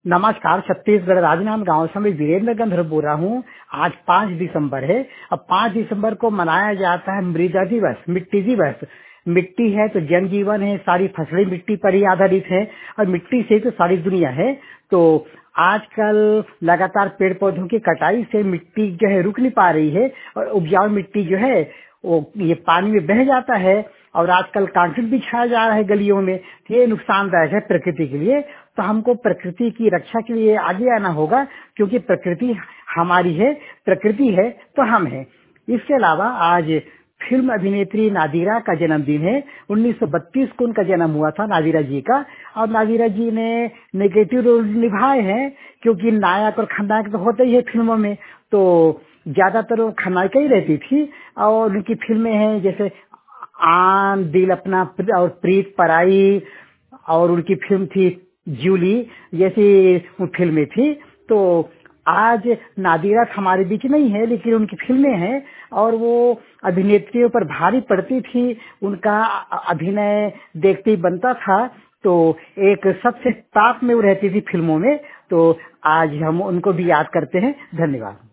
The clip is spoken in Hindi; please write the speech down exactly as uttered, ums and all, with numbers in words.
नमस्कार। छत्तीसगढ़ राजनांदगांव से मैं वीरेंद्र गंधर्व बोल रहा हूँ। आज पाँच दिसंबर है। अब पाँच दिसंबर को मनाया जाता है मृदा दिवस, मिट्टी दिवस। मिट्टी है तो जन जीवन है, सारी फसलें मिट्टी पर ही आधारित है और मिट्टी से तो सारी दुनिया है। तो आजकल लगातार पेड़ पौधों की कटाई से मिट्टी जो है रुक नहीं पा रही है और उपजाऊ मिट्टी जो है वो ये पानी में बह जाता है और आजकल कंक्रीट बिछाया जा रहा है गलियों में। तो ये नुकसानदायक है प्रकृति के लिए। तो हमको प्रकृति की रक्षा के लिए आगे आना होगा, क्योंकि प्रकृति हमारी है, प्रकृति है तो हम हैं। इसके अलावा आज फिल्म अभिनेत्री नादिरा का जन्मदिन है। उन्नीस सौ बत्तीस को उनका जन्म हुआ था, नादिरा जी का। और नादिरा जी ने नेगेटिव रोल निभाए हैं, क्योंकि नायक और खलनायक तो होते ही है फिल्मों में। तो ज्यादातर वो खलनायिका ही रहती थी और उनकी फिल्में हैं जैसे आन, दिल अपना और प्रीत पराई, और उनकी फिल्म थी जूली, जैसी फिल्में थी। तो आज नादिरा हमारे बीच नहीं है, लेकिन उनकी फिल्में हैं और वो अभिनेत्रियों पर भारी पड़ती थी। उनका अभिनय देखते ही बनता था। तो एक सबसे टॉप में वो रहती थी फिल्मों में। तो आज हम उनको भी याद करते हैं। धन्यवाद।